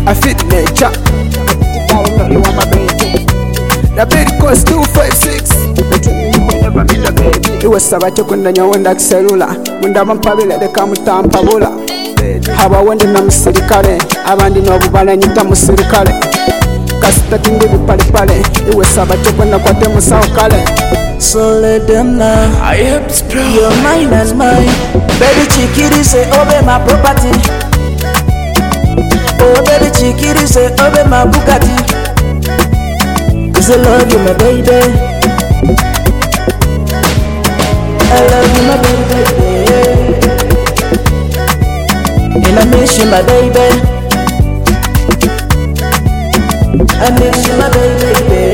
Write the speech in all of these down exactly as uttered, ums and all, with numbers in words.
I fit nature. You want my baby. The baby cost two five six. Never meet the baby. It was Sabacho Kundanya Wendak Cellular. When the Mampabila they come to Tampabula. Haba wende na musirikale abandi n'obubala nyita musirikale kasita tindi bipale pale iwe Sabacho kwenda kwate musawo kale. So let them know I am proud. You're mine and mine. Baby chikiri say obey my property. Oh baby chikiri say obey my Bugatti. Cause I love you my baby. I love you my baby. And I miss you my baby. I miss you my baby.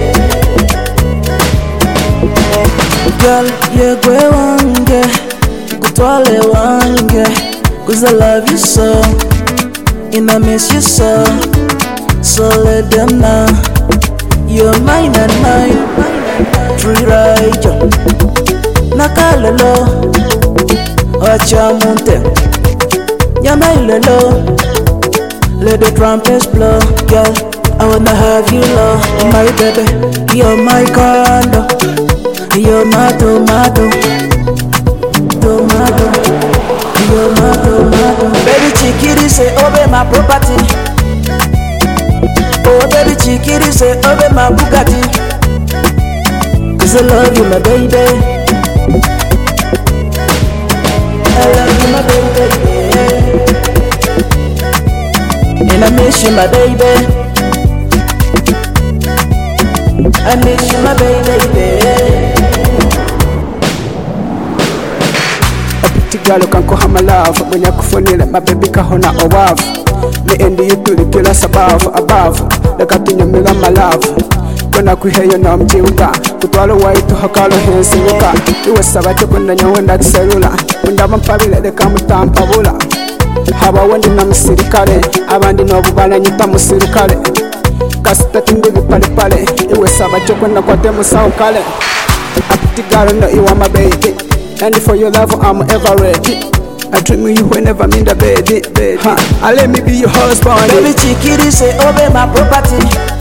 Girl, you go wange, kutwale wange. Cause I love you so, and I miss you so. So let them know you're mine and mine. Tree ride, nakalelo, achamunte, yamailelo. Let the trumpets blow, girl. I wanna have you low, my baby. You're my condo. You're my tomato, tomato, you're my tomato. Baby chikiri say obey my property. Oh baby chikiri say obey my Bugatti. Cause I love you my baby. I love you my baby. And I miss you my baby. I miss you my baby. Tigalo kanko hama love Mwenye kufunile mabebi kahona owavu Me endi yutuli kila sabavu abavu Lekati nyamila malavu Kona kuheyo na mjiuka Kutwalo waitu hakalo hensi wuka Iwe Sabacho kwenda nyawenda kiselula Mundaba mpabile deka mutampabula Haba wendi na musirikale Abandi n'obubala nyita musirikale Kasita tindi bipale pale Iwe Sabacho kwenda kwate musawo kale Tigalo no iwa my baby. And for your love, I'm ever ready. I dream of you whenever I'm in the bed. bed. Huh. I let me be your husband. Baby chikiri say obey my property.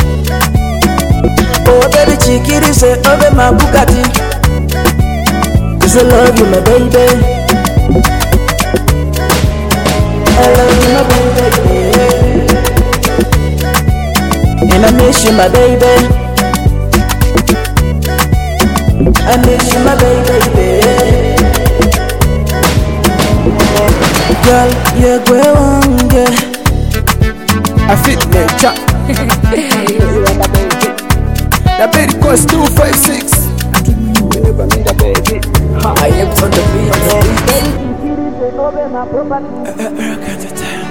Oh baby chikiri say obey my Bugatti. Cause I love you my baby. I love you my baby. And I miss you my baby. I miss you my baby. Girl, you go wange. I fit nature. The baby cost two five six. Whenever me the baby. I am on the beat. Baby, you say obey my property.